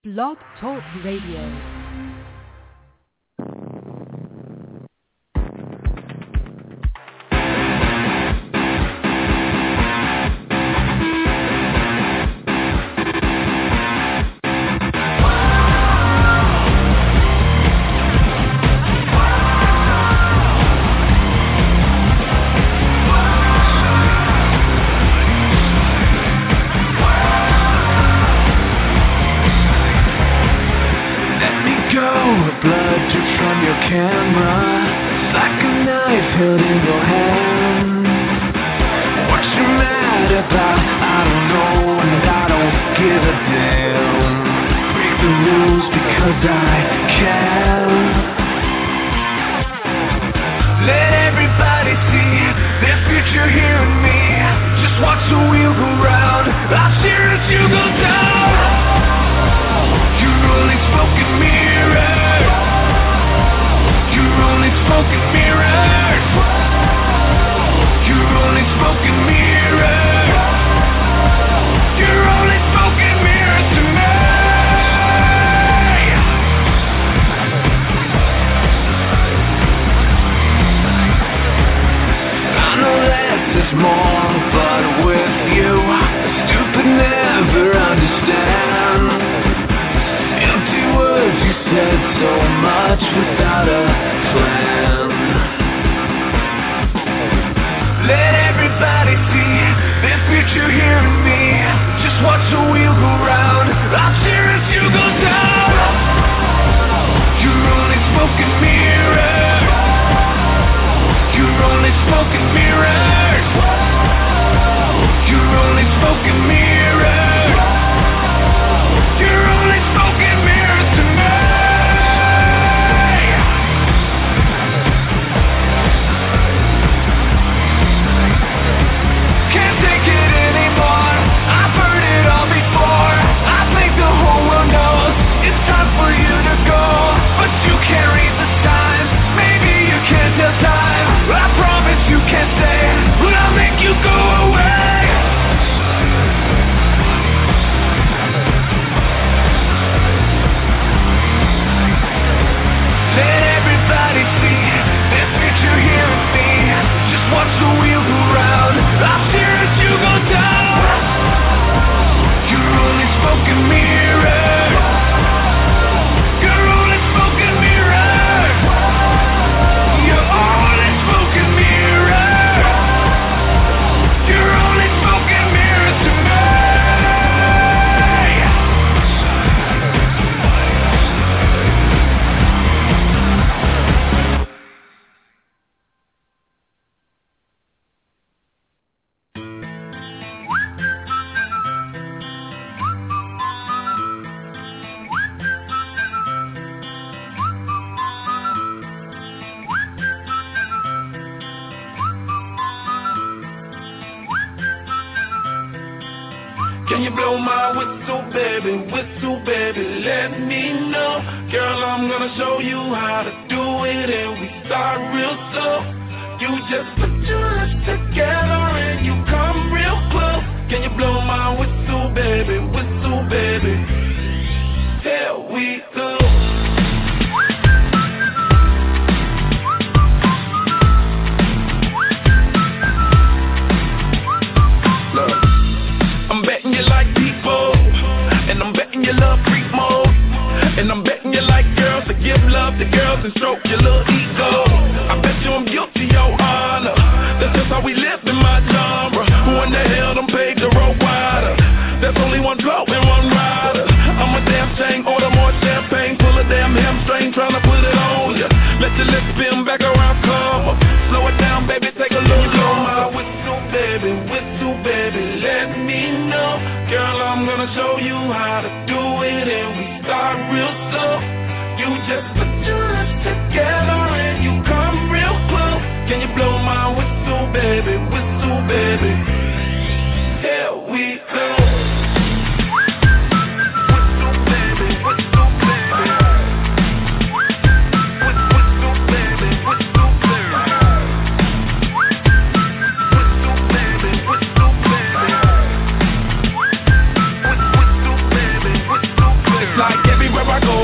Blog Talk Radio.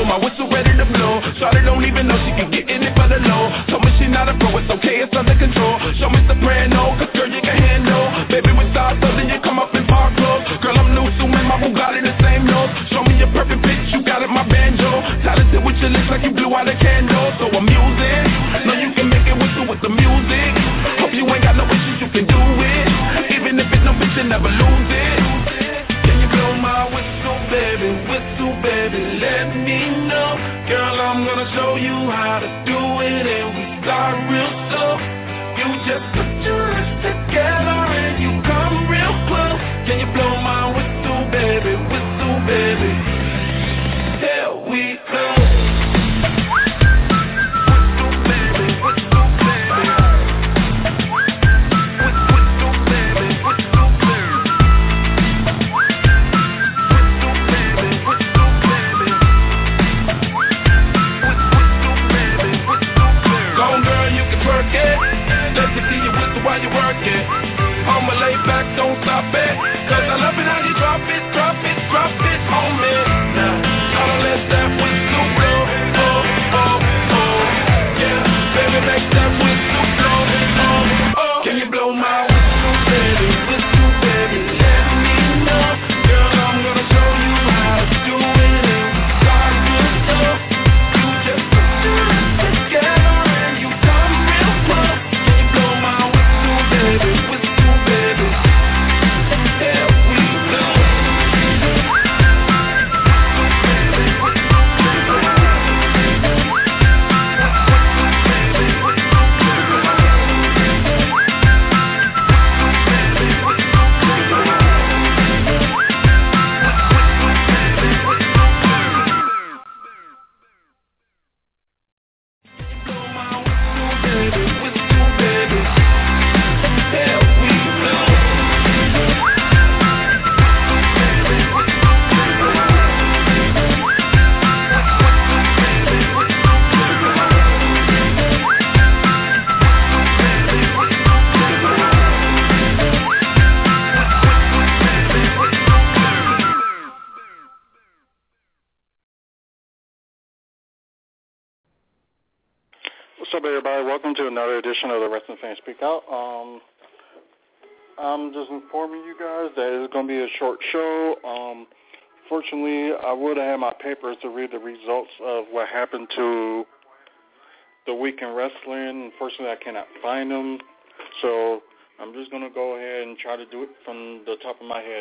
my whistle ready to blow. Shawty don't even know she can get in it for the low. Told me she not a pro, it's okay, it's under control. Show me soprano, cause girl you can handle. Baby with stars, so then you come up in park clothes. Girl I'm new, so in my Bugatti the same nose. Show me your perfect pitch, you got it, my banjo. Talented with your lips like you blew out a candle. So I'm using, know you can make it with the music. Hope you ain't got no issues, you can do it. Even if it's no bitch, you never lose it. Can you blow my whistle, baby, let me know. Girl, I'm gonna show you how to do it, and we start real slow. You just put your lips together and you come real close. Can you blow my whistle, baby, here we go. While you working, I'ma lay back, don't stop it. Cause I love it how you drop it on me. Now, gotta let that whistle blow. Oh, oh, oh. Yeah, baby, make that whistle blow. Oh, oh. Can you blow my whistle, baby, let me know. Girl, I'm gonna show you how to do it. And start real slow. You just put your lips together and you come real close. Can you blow my whistle, baby, there we go. What's up, everybody? Welcome to another edition of the Wrestling Fans Speak Out. I'm just informing you guys that it's going to be a short show. Fortunately, I would have had my papers to read the results of what happened to the week in wrestling. Unfortunately, I cannot find them. So I'm just going to go ahead and try to do it from the top of my head.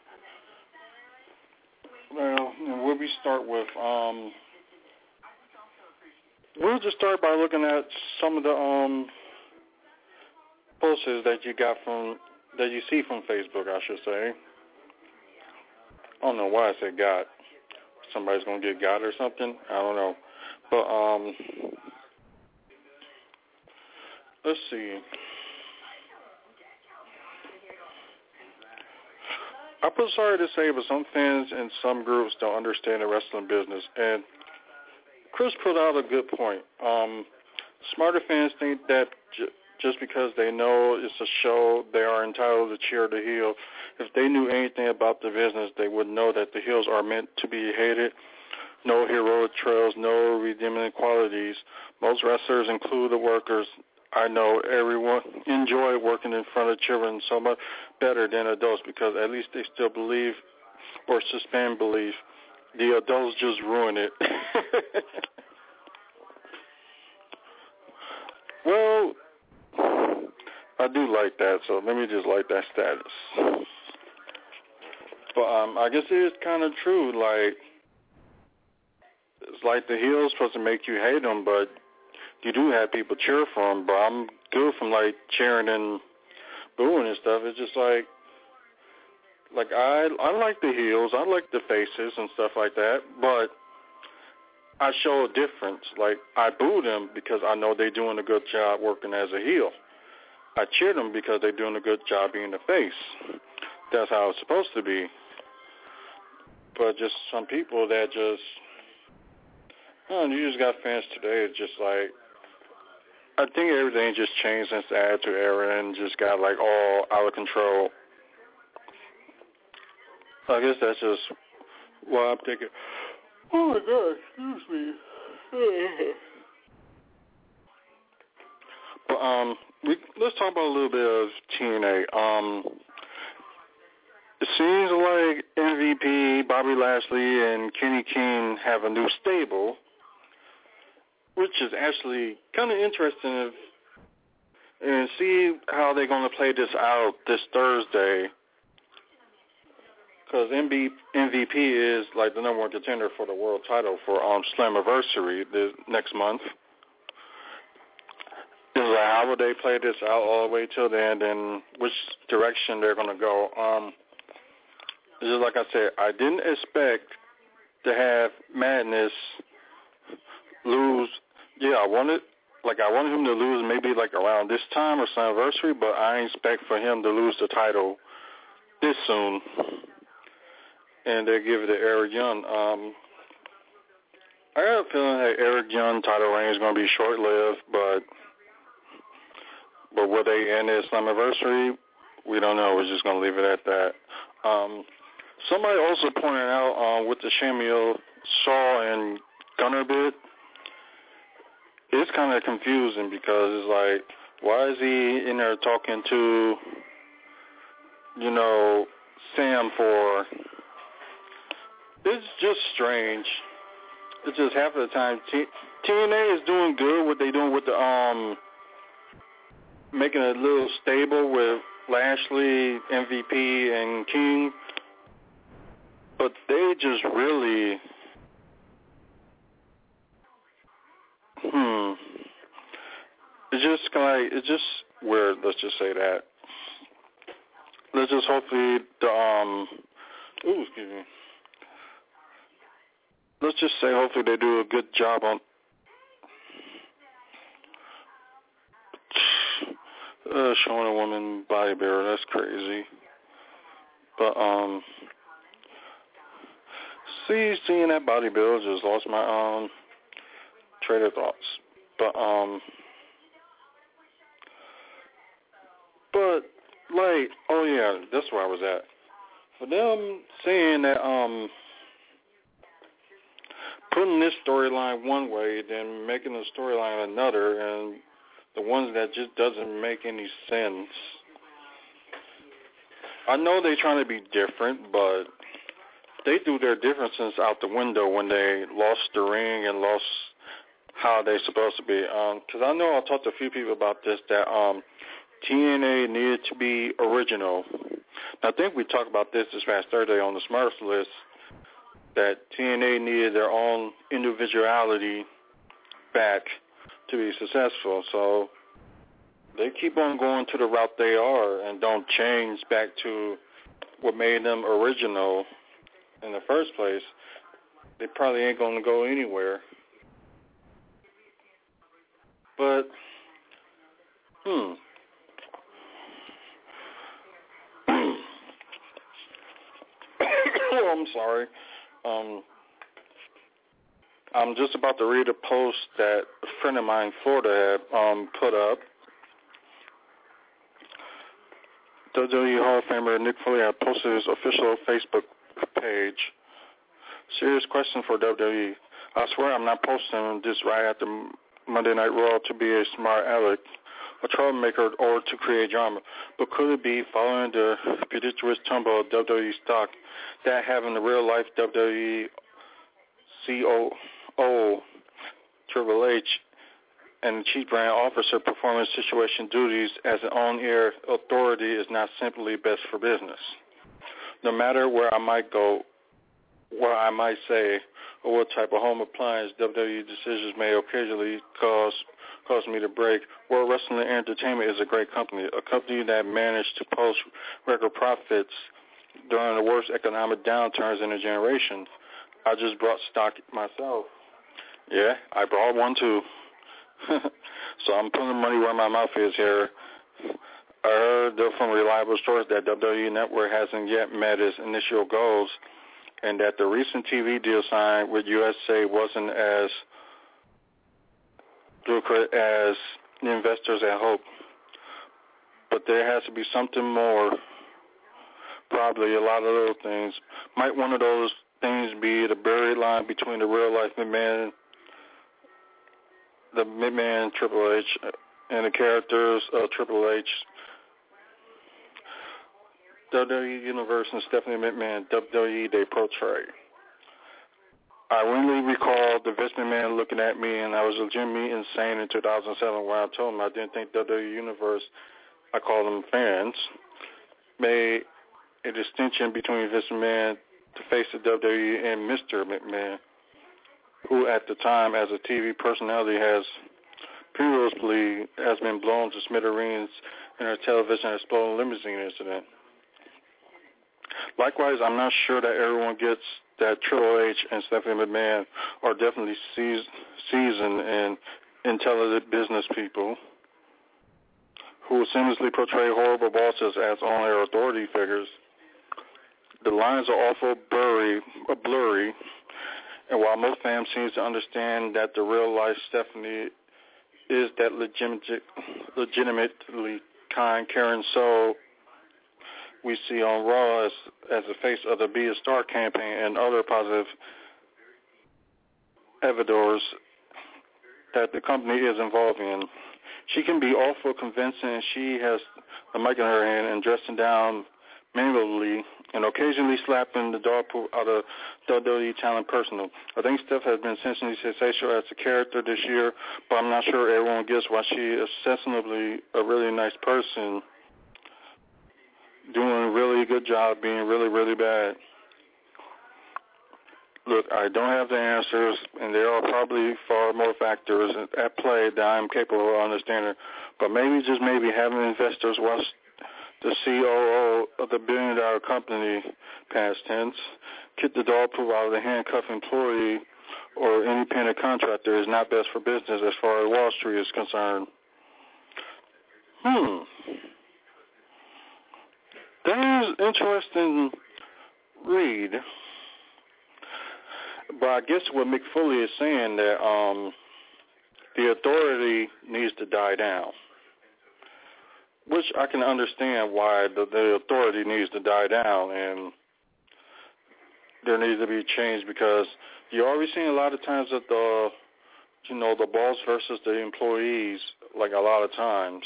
Well, where we start with... We'll just start by looking at some of the posts that you see from Facebook, I should say. I don't know why I said got. Somebody's gonna get got or something. I don't know. But let's see. I feel sorry to say, but some fans and some groups don't understand the wrestling business, and Chris put out a good point. Smarter fans think that just because they know it's a show, they are entitled to cheer the heel. If they knew anything about the business, they would know that the heels are meant to be hated. No heroic trails, no redeeming qualities. Most wrestlers, include the workers, I know everyone enjoy working in front of children so much better than adults because at least they still believe or suspend belief. The adults just ruin it. Well, I do like that, so let me just like that status. But I guess it is kind of true. Like, it's like the heel's supposed to make you hate them, but you do have people cheer for them. But I'm good from like cheering and booing and stuff. It's just like I like the heels, I like the faces and stuff like that, but I show a difference. Like, I boo them because I know they're doing a good job working as a heel. I cheer them because they're doing a good job being the face. That's how it's supposed to be. But just some people that just, you just got fans today. It's just like, I think everything just changed since the Attitude Era and just got like all out of control. I guess that's just what I'm thinking. Oh my God, excuse me. But let's talk about a little bit of TNA. It seems like MVP, Bobby Lashley, and Kenny King have a new stable, which is actually kind of interesting. And see how they're going to play this out this Thursday. Because MVP is like the number one contender for the world title for Slammiversary this next month. Is like how would they play this out all the way till the end, and which direction they're going to go. Just like I said, I didn't expect to have Madness lose. Yeah, I wanted him to lose maybe like around this time or Slammiversary, but I didn't expect for him to lose the title this soon. And they give it to Eric Young. I got a feeling that Eric Young title reign is going to be short-lived, but will they end this Slammiversary? We don't know. We're just going to leave it at that. Somebody also pointed out with the Samuel Shaw and Gunner bit, it's kind of confusing because it's like, why is he in there talking to, Sam for... It's just strange. It's just half of the time TNA is doing good what they doing with the making a little stable with Lashley, MVP, and King, but they just really it's just weird. Let's just say that. Let's just hopefully excuse me. Let's just say hopefully they do a good job on showing a woman bodybuilder. That's crazy. But seeing that bodybuilder just lost my train of thoughts. But like, oh yeah, that's where I was at. For them saying that putting this storyline one way, then making the storyline another, and the ones that just doesn't make any sense. I know they're trying to be different, but they threw their differences out the window when they lost the ring and lost how they're supposed to be. Because I know I talked to a few people about this, that TNA needed to be original. I think we talked about this past Thursday on the Smurfs list, that TNA needed their own individuality back to be successful. So they keep on going to the route they are and don't change back to what made them original in the first place. They probably ain't going to go anywhere. But, I'm sorry. I'm just about to read a post that a friend of mine in Florida had put up. WWE Hall of Famer Nick Foley had posted his official Facebook page. Serious question for WWE. I swear I'm not posting this right after Monday Night Raw to be a smart aleck, a troublemaker, or to create drama. But could it be, following the prodigious tumble of WWE stock, that having the real-life WWE COO Triple H and Chief Brand Officer performing situation duties as an on-air authority is not simply best for business? No matter where I might go, what I might say, or what type of home appliance WWE decisions may occasionally cause me to break, World Wrestling Entertainment is a great company, a company that managed to post record profits during the worst economic downturns in a generation. I just brought stock myself. Yeah, I brought one too. So I'm putting money where my mouth is here. I heard from reliable sources that WWE Network hasn't yet met its initial goals, and that the recent TV deal signed with USA wasn't as lucrative as the investors had hoped. But there has to be something more, probably a lot of little things. Might one of those things be the buried line between the real life McMahon, the McMahon Triple H, and the characters of Triple H, WWE Universe, and Stephanie McMahon, WWE they portray. I really recall the Vince McMahon looking at me, and I was legitimately insane in 2007 when I told him I didn't think WWE Universe, I call them fans, made a distinction between Vince McMahon, the face of WWE, and Mr. McMahon, who at the time as a TV personality has previously has been blown to smithereens in a television exploding limousine incident. Likewise, I'm not sure that everyone gets that Triple H and Stephanie McMahon are definitely seasoned and intelligent business people who seamlessly portray horrible bosses as only authority figures. The lines are awful blurry, and while most fans seem to understand that the real-life Stephanie is that legitimately kind, caring soul we see on Raw as the face of the Be a Star campaign and other positive evidence that the company is involved in. She can be awful convincing. She has a mic in her hand and dressing down manually and occasionally slapping the dog poop out of WWE talent personal. I think Steph has been sensationally sensational as a character this year, but I'm not sure everyone gets why she is ostensibly a really nice person, doing a really good job being really, really bad. Look, I don't have the answers, and there are probably far more factors at play that I'm capable of understanding, but maybe, just maybe, having investors watch the COO of the billion-dollar company, past tense, kick the dog poop out of the handcuffed employee or independent contractor is not best for business as far as Wall Street is concerned. That is interesting read. But I guess what Mick Foley is saying that the authority needs to die down, which I can understand why the authority needs to die down, and there needs to be change because you're already seeing a lot of times that the boss versus the employees, like a lot of times,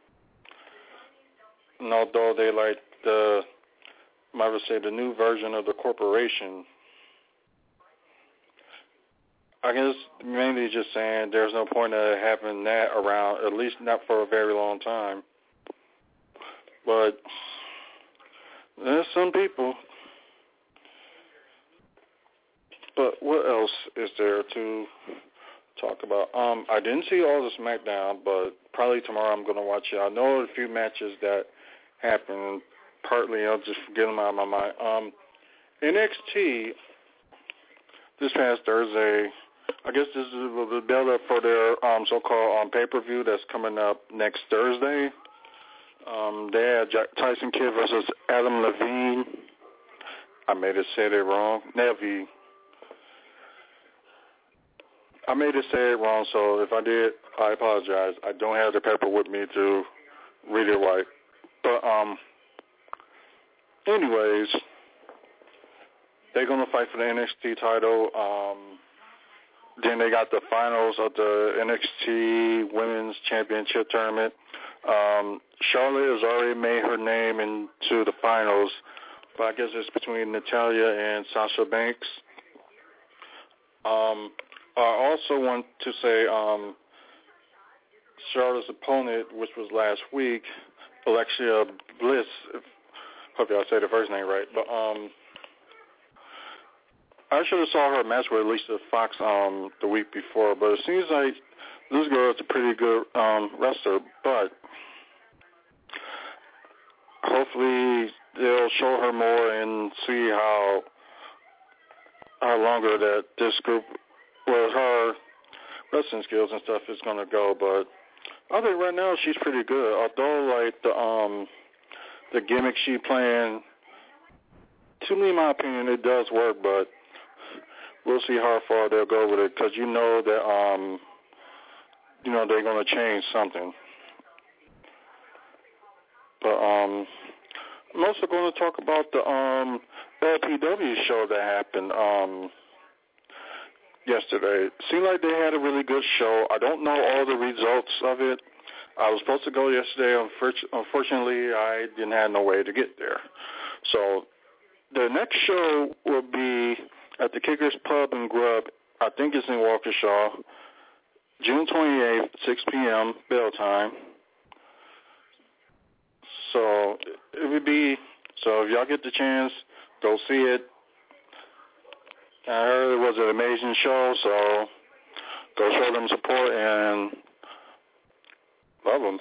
and although they like I would say the new version of the corporation, I guess mainly just saying there's no point of having that around, at least not for a very long time. But there's some people. But what else is there to talk about? I didn't see all the SmackDown, but probably tomorrow I'm going to watch it. I know a few matches that happened. Partly I'll just forget them out of my mind. NXT this past Thursday, I guess this is the build-up for their so-called pay-per-view that's coming up next Thursday. They had Tyson Kidd versus Adam Levine. I may have said it wrong. Levy. I may have said it wrong, so if I did, I apologize. I don't have the paper with me to read it right. But anyways, they're going to fight for the NXT title. Then they got the finals of the NXT Women's Championship Tournament. Charlotte has already made her name into the finals, but I guess it's between Natalya and Sasha Banks. I also want to say Charlotte's opponent, which was last week, Alexa Bliss, hope y'all say the first name right, but I should have saw her match with Alicia Fox the week before, but it seems like this girl is a pretty good wrestler, but hopefully they'll show her more and see how longer that this group, well, her wrestling skills and stuff is going to go, but I think right now she's pretty good, although like the gimmick she playing, to me, in my opinion, it does work, but we'll see how far they'll go with it because you know that they're going to change something. But I'm also going to talk about the LPW show that happened yesterday. Seemed like they had a really good show. I don't know all the results of it. I was supposed to go yesterday. Unfortunately, I didn't have no way to get there. So the next show will be at the Kickers Pub and Grub. I think it's in Waukesha, June 28th, 6 p.m. bell time. So it would be, so if y'all get the chance, go see it. I heard it was an amazing show, so go show them support and love them.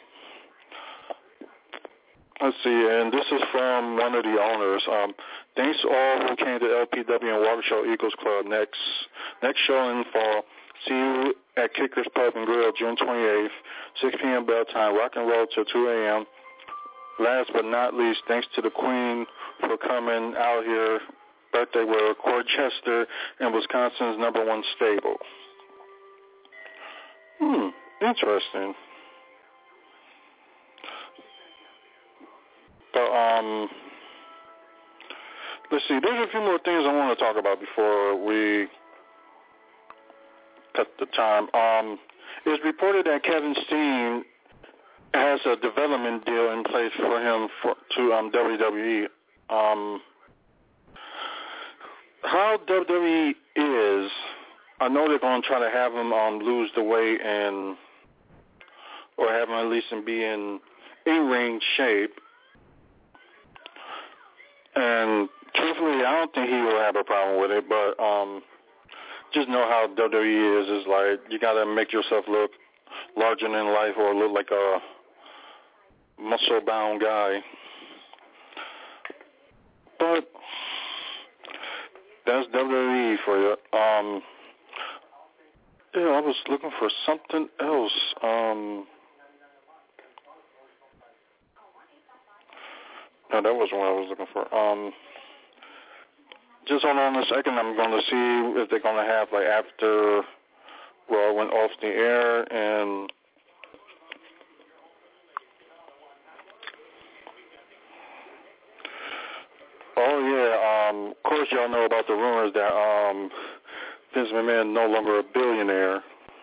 Let's see, and this is from one of the owners. Thanks to all who came to LPW and Waukesha Eagles Club. Next show in fall. See you at Kickers Pub and Grill, June 28th, 6 p.m. bell time. Rock and roll till 2 a.m. Last but not least, thanks to the Queen for coming out here. Birthday with Corchester and Wisconsin's #1 stable. Interesting. But let's see. There's a few more things I want to talk about before we cut the time. It's reported that Kevin Steen has a development deal in place for him to WWE. How WWE is, I know they're going to try to have him lose the weight or have him at least be in in-ring shape. And truthfully, I don't think he will have a problem with it, but just know how WWE is. It's like you got to make yourself look larger than life or look like a muscle-bound guy. But that's WWE for you. I was looking for something else. No, that wasn't what I was looking for. Just hold on a second. I'm going to see if they're going to have, like, after Raw went off the air and of course, y'all know about the rumors that Vince McMahon is no longer a billionaire.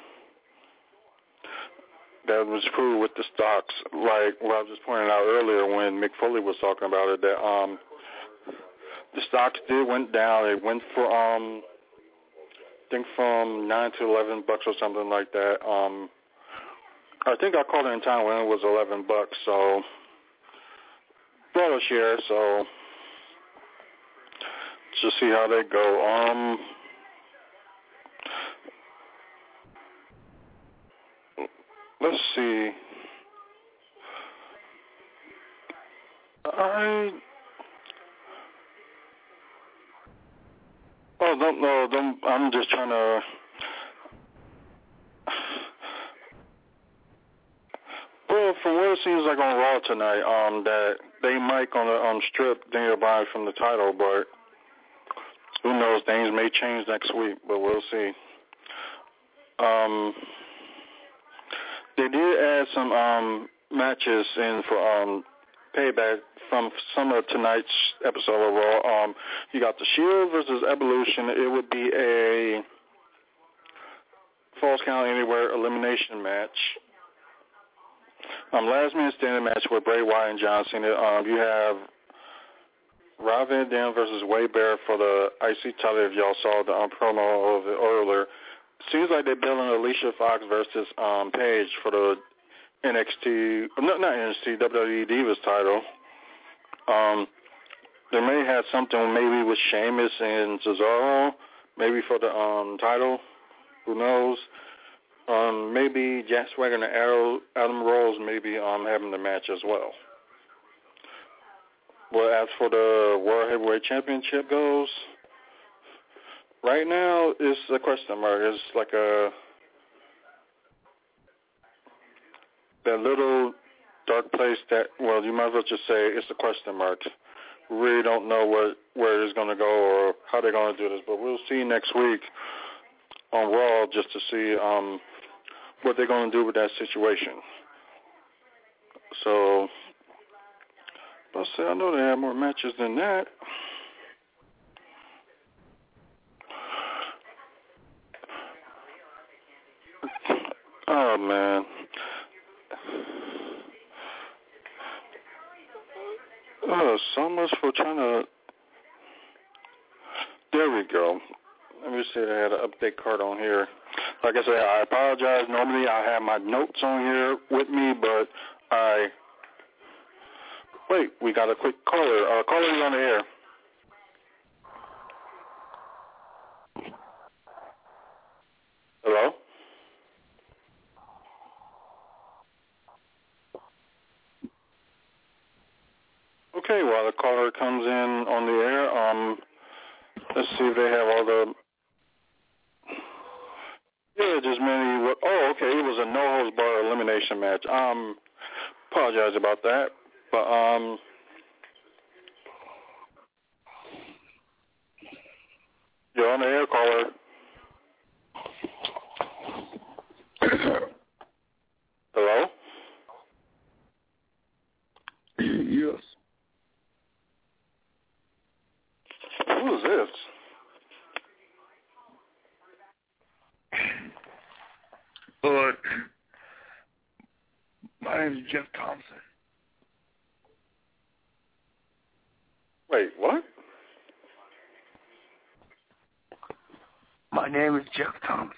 That was proved with the stocks, like what I was just pointing out earlier when Mick Foley was talking about it, that the stocks went down. It went for, I think from $9 to $11 or something like that. I think I called it in time when it was $11, so brought a share, so just see how they go. Let's see. I'm just trying to. Well, from what it seems like on Raw tonight, that they might gonna strip Daniel Bryan from the title, but who knows? Things may change next week, but we'll see. They did add some matches in for Payback from some of tonight's episode of Raw. You got the Shield versus Evolution. It would be a Falls Count Anywhere elimination match. Last man standing match with Bray Wyatt and John Cena. You have Rob Van Dam versus Wade Barrett for the IC title. If y'all saw the promo of it earlier, seems like they're building Alicia Fox versus Paige for the NXT, not NXT, WWE Divas title. They may have something maybe with Sheamus and Cesaro, maybe for the title. Who knows? Maybe Jack Swagger and Adam Rose maybe having the match as well. Well, as for the World Heavyweight Championship goes, right now it's a question mark. It's like that little dark place that, well, you might as well just say it's a question mark. We really don't know where it's going to go or how they're going to do this, but we'll see next week on Raw just to see what they're going to do with that situation. So, let's say I know they have more matches than that. Oh, man. Oh, so much for trying to... There we go. Let me see if I had an update card on here. Like I said, I apologize. Normally I have my notes on here with me, but Wait, we got a quick caller. Caller's on the air. Hello? Okay, while the caller comes in on the air, let's see if they have all the... Yeah, just many... Oh, okay, it was a no-holds-barred elimination match. Apologize about that, but, you're on the air, caller. Hello? Yes. Who is this? My name is Jeff Thompson. Wait, what? My name is Jeff Thompson.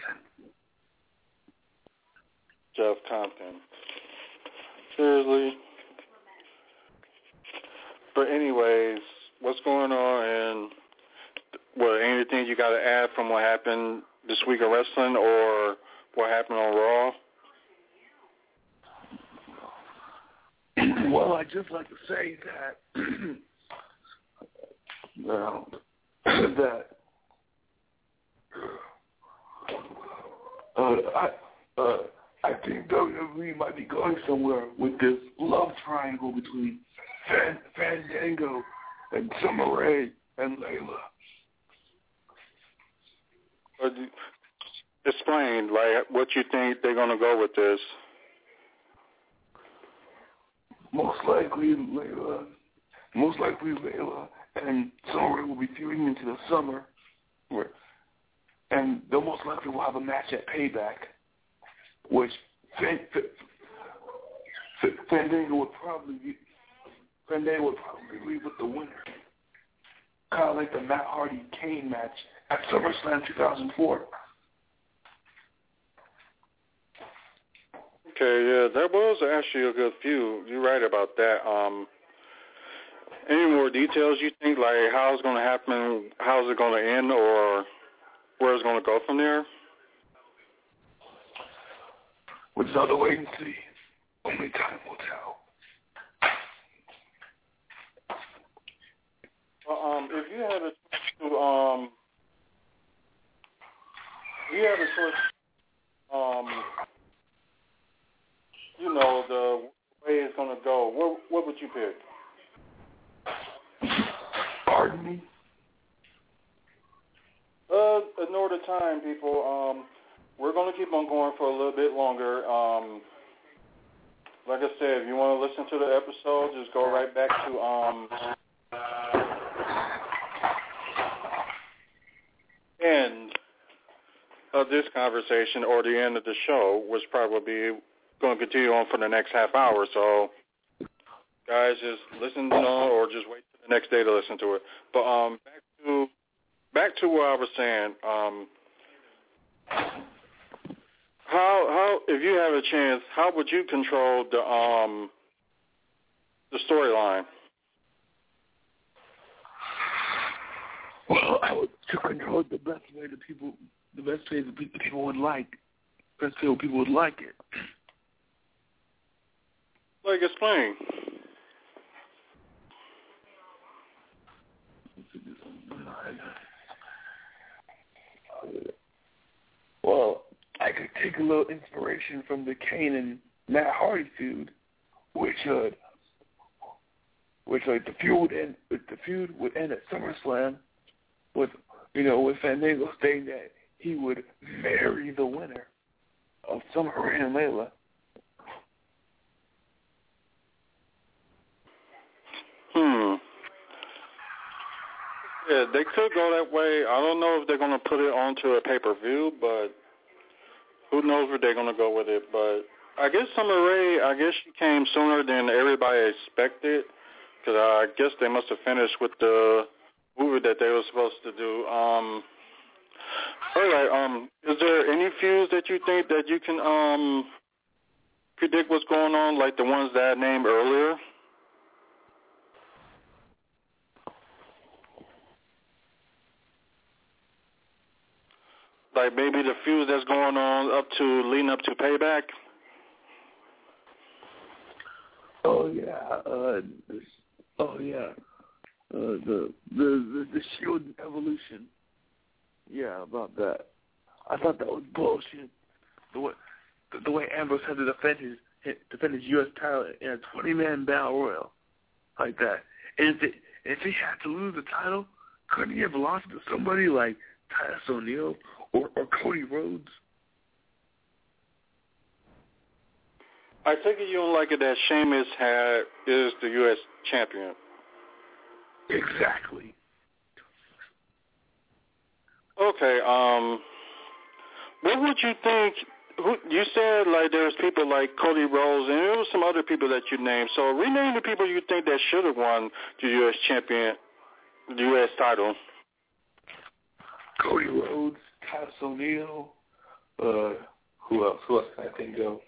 Jeff Compton. Seriously? But anyways, what's going on, and anything you got to add from what happened this week of wrestling or what happened on Raw? Well, I'd just like to say that I think WWE might be going somewhere with this love triangle between Fandango and Summer Rae and Layla. Explain, what you think they're going to go with this. Most likely Layla and Summer Rae will be feuding into the summer, and they'll most likely will have a match at Payback, which Fandango would probably leave with the winner, kind of like the Matt Hardy-Kane match at SummerSlam 2004. Okay, yeah, that was actually a good feud. You're right about that. Any more details you think, like how it's going to happen, how's it going to end, or where it's going to go from there? We'll just have to wait and see. Only time will tell. Well, if you had a choice the way it's going to go, what would you pick? Pardon me? Ignore the time, people. We're going to keep on going for a little bit longer. Like I said, if you want to listen to the episode, just go right back to end of this conversation or the end of the show, which probably going to continue on for the next half hour. So, guys, just listen or just wait till the next day to listen to it. But back to what I was saying. How if you have a chance, how would you control the storyline? Well, I would control it the best way the people would like. Best way people would like it. Like, explain. Well, I could take a little inspiration from the Kane and Matt Hardy feud, which the feud would end at SummerSlam with Fandango saying that he would marry the winner of Summer Rae and Layla. Yeah, they could go that way. I don't know if they're going to put it onto a pay-per-view, but who who knows where they're going to go with it. But I guess Summer Rae, she came sooner than everybody expected, because I guess they must have finished with the movie that they were supposed to do. All right. Is there any feuds that you think that you can predict what's going on, like the ones that I named earlier? Like maybe the feud that's going on leading up to Payback? The Shield Evolution. Yeah, about that. I thought that was bullshit. The way Ambrose had to defend his U.S. title in a 20-man battle royal like that. And if he had to lose the title, couldn't he have lost to somebody like Titus O'Neil or Cody Rhodes? I take it you don't like it that Sheamus is the U.S. champion. Exactly. Okay. What would you think? You said like there's people like Cody Rhodes, and there was some other people that you named. So rename the people you think that should have won the U.S. champion, the U.S. title. Cody Rhodes, Titus O'Neil. Who else? Who else can I think of?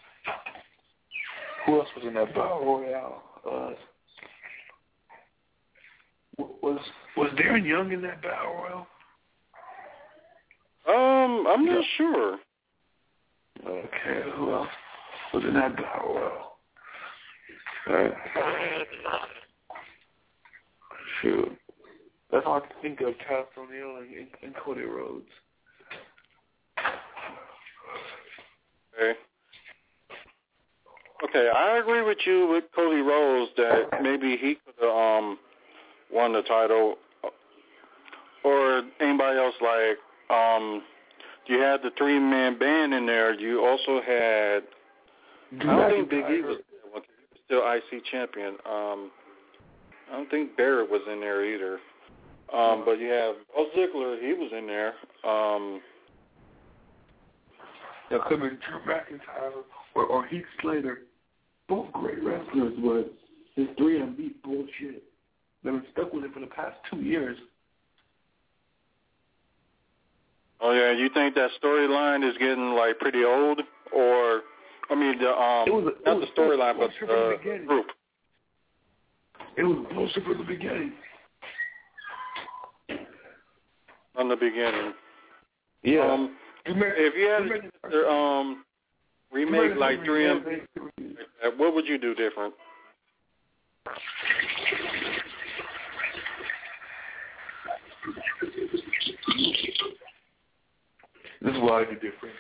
Who else was in that battle royale? Was Darren Young in that battle royal? I'm not sure. Okay, who else was in that battle royal? Shoot. That's all I can think of, Titus O'Neil and Cody Rhodes. Okay, I agree with you with Cody Rhodes that maybe he could have won the title, or anybody else. Like you had the 3-man band in there. You also had I don't think Big E was still IC champion. I don't think Barrett was in there either. But you have Ziggler, he was in there. There could have been Drew McIntyre or Heath Slater. Both great wrestlers, but his 3M beat bullshit. They've been stuck with it for the past 2 years. Oh yeah, you think that storyline is getting like pretty old, or I mean not the storyline, but the group. It was bullshit from the beginning. From the beginning. Yeah. If you had to remake like 3M, what would you do different? This is what I do different.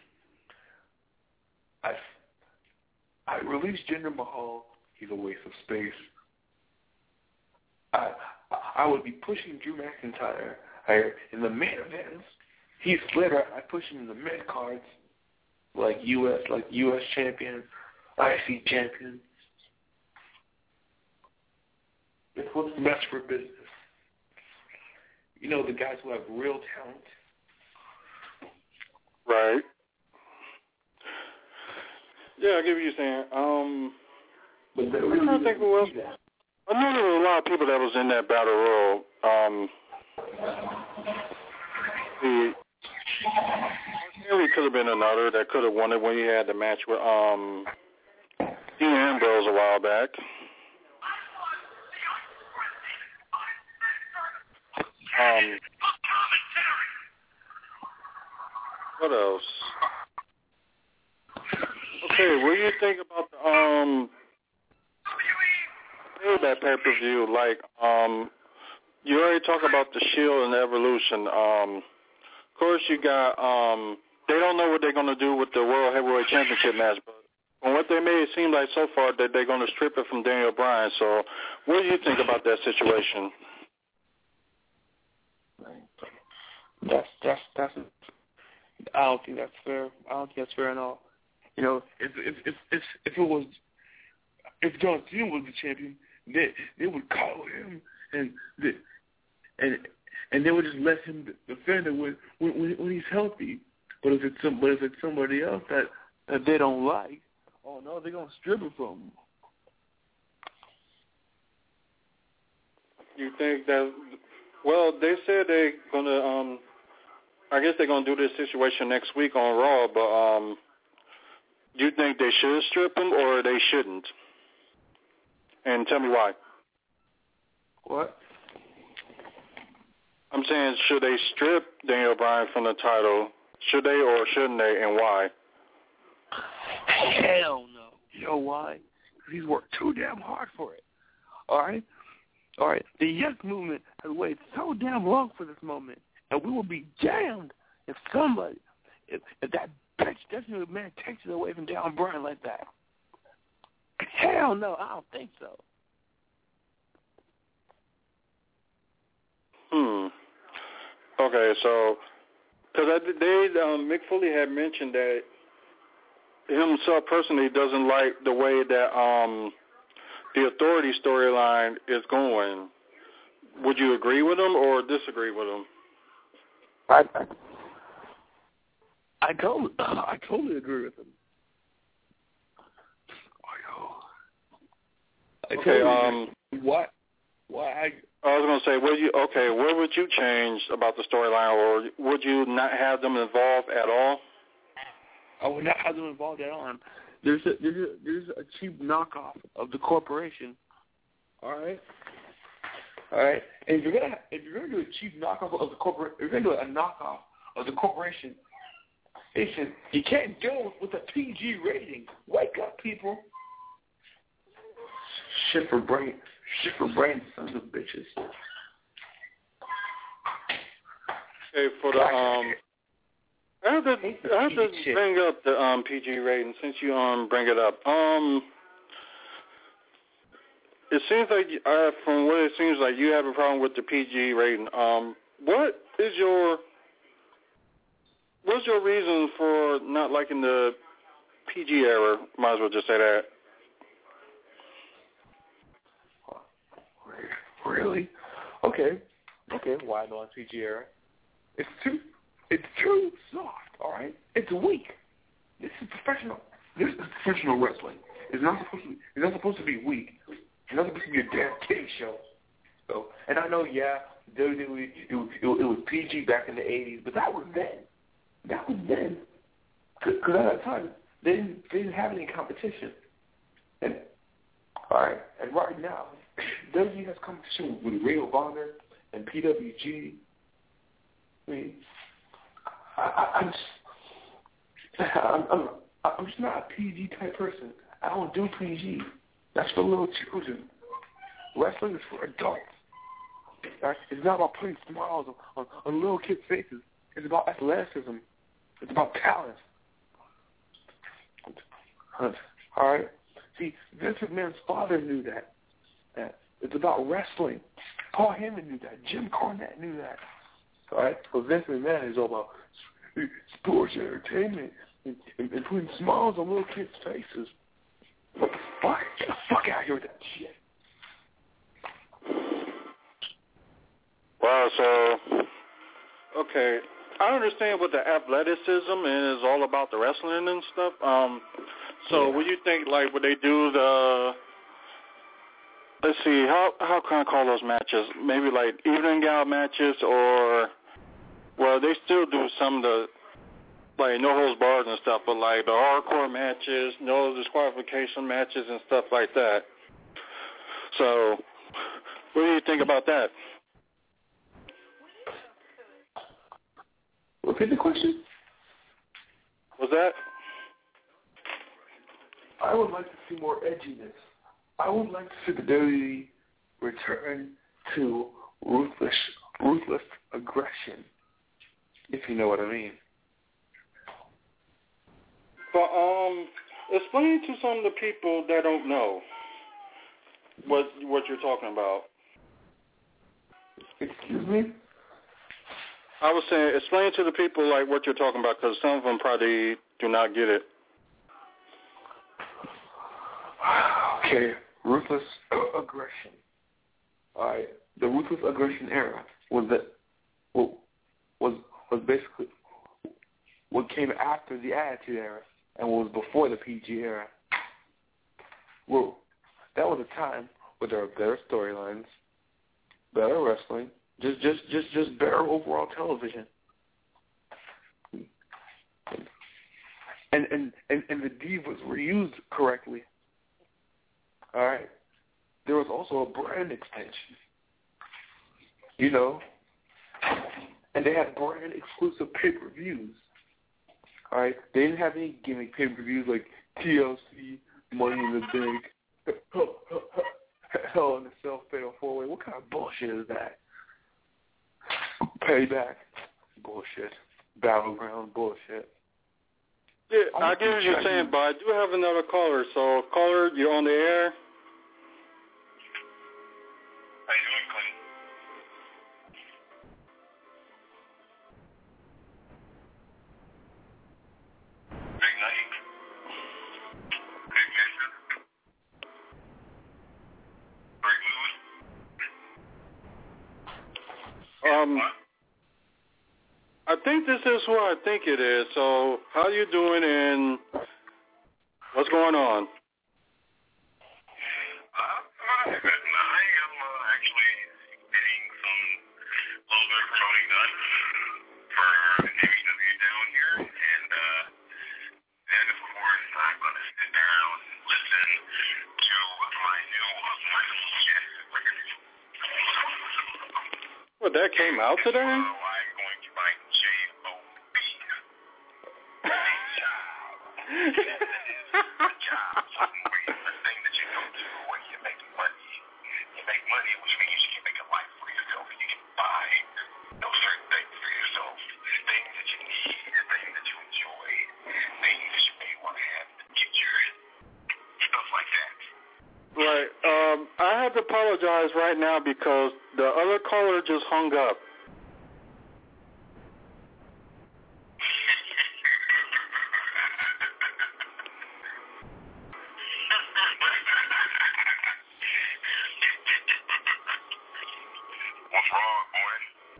I released Jinder Mahal. He's a waste of space. I would be pushing Drew McIntyre in the main events. Heath Slater, I push him in the mid cards, like U.S. champion, IC champion. It's what's best for business. You know, the guys who have real talent. Right. Yeah, I get what you're saying. But I'm trying to think who else. I know there were a lot of people that was in that battle royal. Henry could have been another that could have won it when he had the match with Dean Ambrose a while back. What else? Okay, what do you think about the that pay-per-view? Like, you already talked about the Shield and the Evolution. Of course, you got they don't know what they're going to do with the World Heavyweight Championship match, but from what they made it seem like so far that they're going to strip it from Daniel Bryan. So, what do you think about that situation? That's I don't think that's fair. I don't think that's fair at all. You know, if John Cena was the champion, they would call him and they would just let him defend it when he's healthy. But if it's somebody else that they don't like, oh no, they're gonna strip it from them. You think that? Well, they said they're gonna. I guess they're gonna do this situation next week on Raw. But do you think they should strip him or they shouldn't? And tell me why. What? I'm saying, should they strip Daniel Bryan from the title? Should they or shouldn't they, and why? Hell no. You know why? Because he's worked too damn hard for it. All right? The Yes Movement has waited so damn long for this moment, and we will be damned if that bitch Stephanie McMahon takes it away from Daniel Bryan like that. Hell no, I don't think so. Okay, so because Mick Foley had mentioned that himself personally doesn't like the way that the Authority storyline is going. Would you agree with him or disagree with him? I totally agree with him. What? Why? I was going to say, what would you change about the storyline, or would you not have them involved at all? I would not have them involved at all. There's a cheap knockoff of the corporation. All right. And if you're gonna do a cheap knockoff of the corporation, you're gonna do a knockoff of the corporation. Listen, you can't go with a PG rating. Wake up, people. Shit for brain, sons of bitches. Okay, for the I have to bring up the PG rating since you bring it up. It seems like from what it seems like you have a problem with the PG rating. What's your reason for not liking the PG era? Might as well just say that. Really? Okay. Why not PG era? It's too soft. All right. It's weak. This is professional. This is professional wrestling. It's not supposed to be weak. It's not supposed to be a damn kiddie show. So, and I know, WWE, it was PG back in the 80s, but that was then. Because at that time, they didn't have any competition. And all right, and right now, WWE has competition with Ring of Honor and PWG. I mean, I'm just not a PG type person. I don't do PG. That's for little children. Wrestling is for adults. Right? It's not about putting smiles on little kids' faces. It's about athleticism. It's about talent. All right? See, Vince McMahon's father knew that. It's about wrestling. Paul Heyman knew that. Jim Cornette knew that. All right? But Vince McMahon is all about sports entertainment and putting smiles on little kids' faces. What the fuck? Get the fuck out of here with that shit. Wow, so, okay. I understand what the athleticism is all about, the wrestling and stuff. What do you think, like, would they do let's see, how can I call those matches? Maybe like evening out matches or, well, they still do some of the, like, no holds barred and stuff, but like the hardcore matches, no disqualification matches and stuff like that. So, what do you think about that? Repeat the question. Was that? I would like to see more edginess. I would like to see the WWE return to ruthless aggression, if you know what I mean. But explain to some of the people that don't know what you're talking about. Excuse me? I was saying, explain to the people like what you're talking about, because some of them probably do not get it. Okay, ruthless aggression. All right, the ruthless aggression era was basically what came after the Attitude Era and what was before the PG era. Well, that was a time where there were better storylines, better wrestling, just better overall television. And the divas were used correctly. All right. There was also a brand extension, you know, and they had brand exclusive pay-per-views. All right. They didn't have any gimmick pay-per-views like TLC, Money in the Bank, Hell in the Cell, Fatal 4-Way. What kind of bullshit is that? Payback, bullshit. Battleground, bullshit. Yeah, I get what you're saying, but I do have another caller. So, caller, you're on the air. How you doing, Clinton? Big night. Big mission. Great mood. I think this is who I think it is. So, how you doing and what's going on? I am actually getting some little bit of promoting done for AEW down here, and of course I'm going to sit down and listen to my record. Well, that came out today? I'm going to buy J.O.B. Job. The thing that you go to where you make money. You make money, which means you can make a life for yourself. You can buy certain things for yourself. Things that you need, things that you enjoy, things that you may want to have in the future. Stuff like that. Right. I have to apologize right now because the other caller just hung up. What's wrong, boy?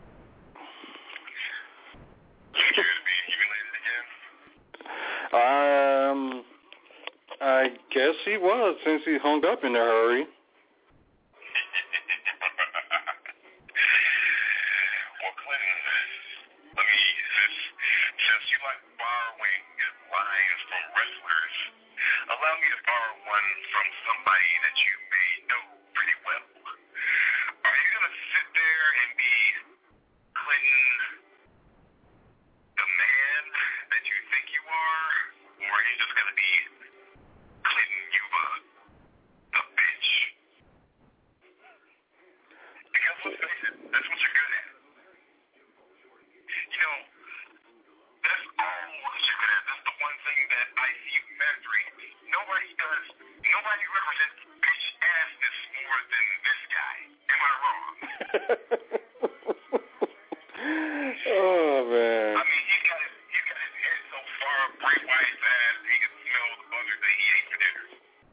You scared to be humiliated again? I guess he was, since he hung up in a hurry. Well, Clinton, let me, since you like borrowing lines from wrestlers, allow me to borrow one from somebody that you may know pretty well. Are you going to sit there and be Clinton, the man that you think you are, or are you just going to be Clinton Yuba, the bitch? Because let's face it, that's what you're good at. You know, that's all that you're good at. That's the one thing that I see you mastering. Nobody represents bitch assness more than this guy. Am I wrong? Oh, man. I mean, he's got his head so far up Bray Wyatt's ass, he can smell the buzzard that he ate for dinner.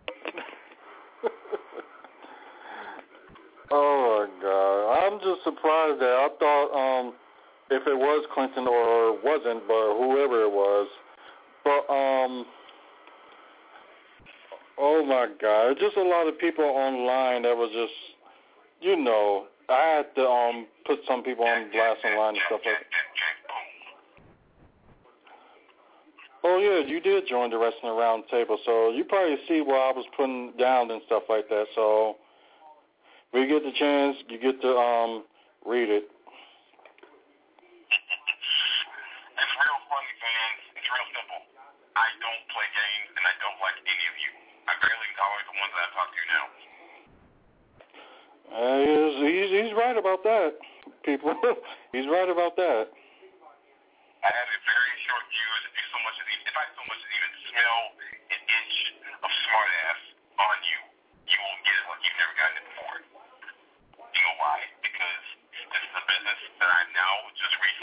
Oh, my God. I'm just surprised that I thought if it was Clinton or wasn't, but whoever it was. But, oh, my God. Just a lot of people online that was just, you know, I had to put some people on blast online and stuff like that. Oh, yeah, you did join the Wrestling Round Table, so you probably see what I was putting down and stuff like that. So when you get the chance, you get to read it. It's real funny, fans. It's real simple. I don't play games, and I don't like any of you. I barely tolerate the ones that I talk to now. He's right about that, people. He's right about that. I have a very short fuse. If I so much as even smell an inch of smart ass on you, you will get it like you've never gotten it before. You know why? Because this is a business that I'm now just reaching